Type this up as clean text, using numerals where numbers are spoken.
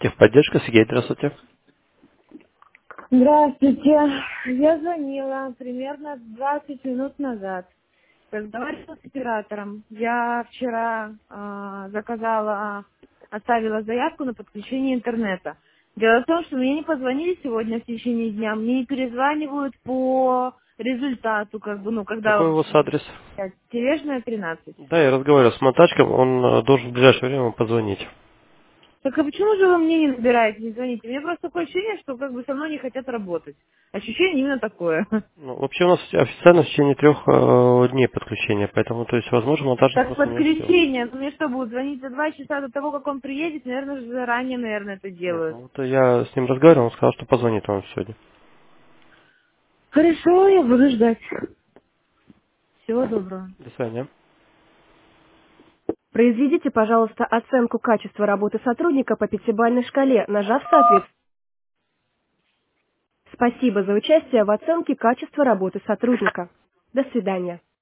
Техподдержка, Сергей, здравствуйте. Здравствуйте. Я звонила примерно 20 минут назад. Разговаривала с оператором. Я вчера оставила заявку на подключение интернета. Дело в том, что мне не позвонили сегодня в течение дня, мне не перезванивают по результату, Какой когда у вас адрес? Тележная 13. Да, я разговаривал с монтажком, он должен в ближайшее время вам позвонить. Так а почему же вы мне не набираете, не звоните? У меня просто такое ощущение, что со мной не хотят работать. Ощущение именно такое. Ну, вообще у нас официально в течение 3 дней подключения, поэтому, то есть, возможно, монтажник Так просто не успел. подключение, ну мне что, будут звонить за 2 часа до того, как он приедет? Наверное, же заранее, это Нет, делают. ну вот я с ним разговаривал, он сказал, что позвонит вам сегодня. Хорошо, я буду ждать. Всего доброго. До свидания. Произведите, пожалуйста, оценку качества работы сотрудника по пятибалльной шкале, нажав соответственно. Спасибо за участие в оценке качества работы сотрудника. До свидания.